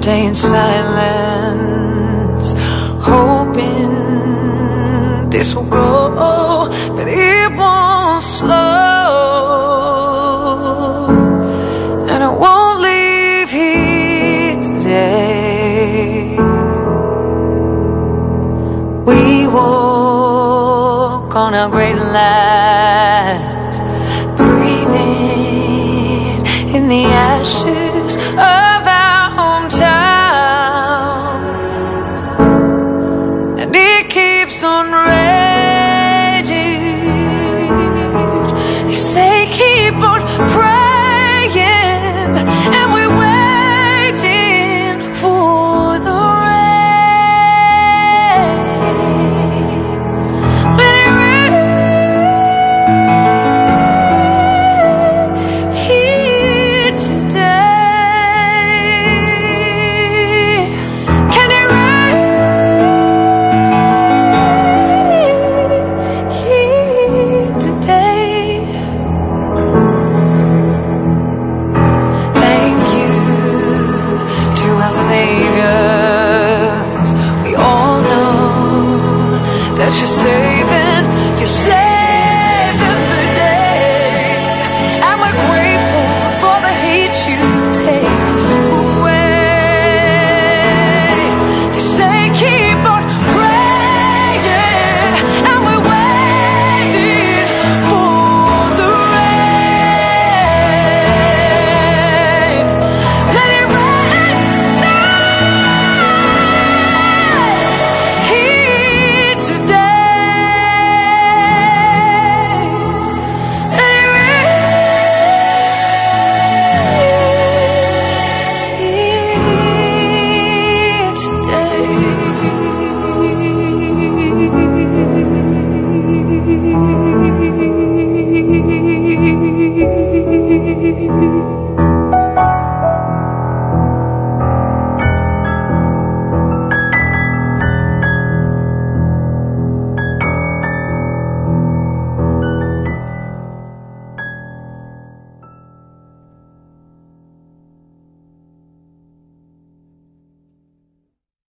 stay in silence, hoping this will go, but it won't slow, and I won't leave here today. We walk on our great light, breathing in the ashes of our hometown, and it keeps on raging. They say keep on praying, and we're waiting for the rain. Let it rain here today. Can it rain here today? Thank you to our saviors. We all know that you're saving, you're saving.